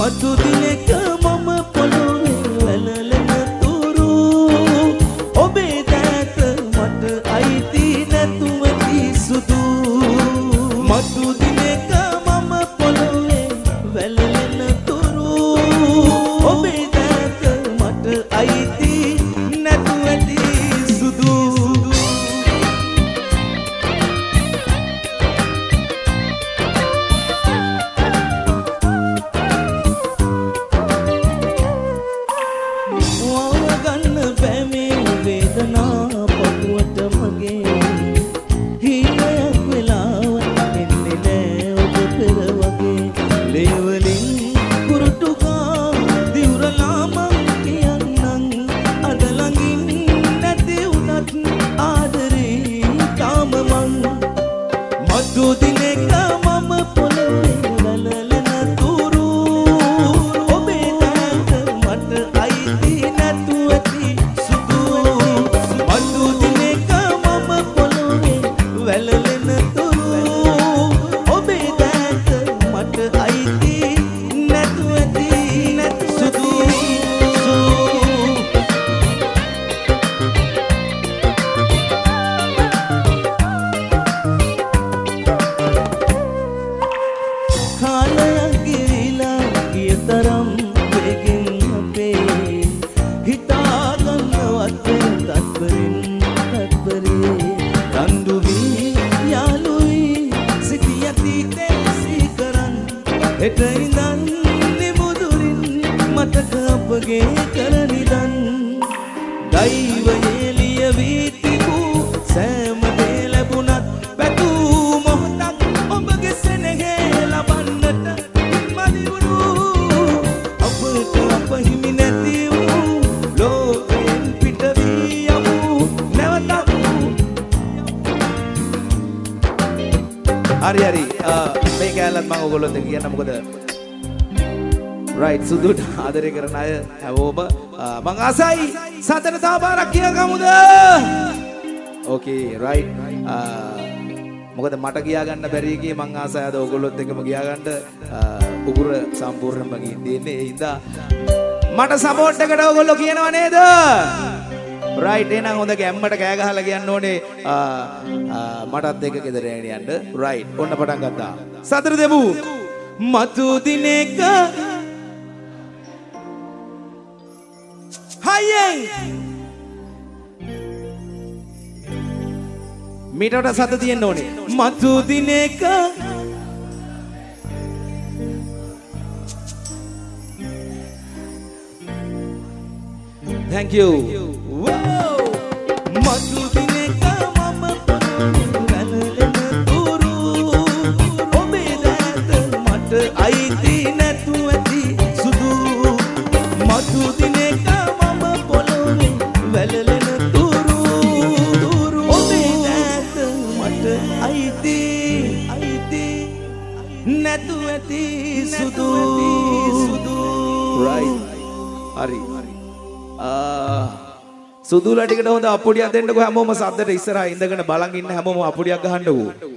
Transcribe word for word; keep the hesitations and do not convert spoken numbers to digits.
මතු දිනක මම පොළොවේ වැළලෙන තුරු ඔබේ දෑත මට අයිති නැතුව සුදු මතු දිනක මම පොළොවේ වැළලෙන තුරු ඔබේ දෑත මට අයිති නැතුව සුදු වවගන්න බෑ මේ වේදනා පපුවට මගේ හීනයක් වෙලාවට එන්නේ නෑ ඔබ පෙර වගේ ලේවලින් කුරුටුකා දිවුරලා මං කියන්නම් අද ළඟින් නැති වුණත් ආදරේ තාම මං මතු දිනක මම පොළොවේ වැළලෙන තුරු ඔබේ දෑත මට අයිති නැතුව සුදු මතු දිනක මම පොළොවේ වැළලෙන තුරු ඔබේ දෑත මට අයිති නැතුව සුදු කාලයක් ගිරිලා ගිය තරම් වේගෙන් අපේ හිතා ගන්නවත් තත්පරින් තත්පරේ රණ්ඩු වී යාළුයි සිටි අතීතේ සීකරන් හෙට ඉඳන් නිමුදුරින් මතක අපගේ කරනිදන් දෛවයේ ලියවී තිබූ සෑම දේ ලැබුණත් පැතූ මොහොතක් ඔබගේ සෙනෙහේ ලබන්නට මදිවුණු අපට අප හිමි නැති වූ ලෝකයෙන් පිට වී යමු නැවතත් හරි හරි මේ කැලලත් මම ඔයගොල්ලොත් එක්ක කියන්න මොකද රයිට් සුදුට ආදරය කරන අය හැමෝම මං ආසයි සතර තව පාරක් කියගමුද ඕකේ රයිට් මොකද මට කියා ගන්න බැරි එකේ මං ආසයි අද ඔයගොල්ලොත් එක්කම කියා ගන්න උගුර සම්පූර්ණයෙන්ම ගින් දෙන්නේ ඒ හින්දා මට සපෝට් එකට ඔයගොල්ලෝ කියනවා නේද රයිට් එහෙනම් හොඳ ගැම්මට කෑ ගහලා කියන්න ඕනේ මටත් එක්ක ගෙදර යන්න රයිට් ඔන්න පටන් ගත්තා සතර දෙමු මතු දිනක හයියෙන් මීටට සත තියෙන්න ඕනේ මතු දිනක thank you wow මතු දිනක මම වැළලෙන තුරු ඔබේ දෑත මට අයිති නැතුව සුදු මතු දිනක මම පොළොවේ වැළලෙන තුරු ඔබේ දෑත මට අයිති අයිති නැතුව සුදු right හරි සුදුලා ටිකට හොඳ අප්පුඩියක් දෙන්නකෝ හැමෝම සද්දට ඉස්සරහා ඉඳගෙන බලන් ඉන්න හැමෝම අප්පුඩියක් ගහන්නකෝ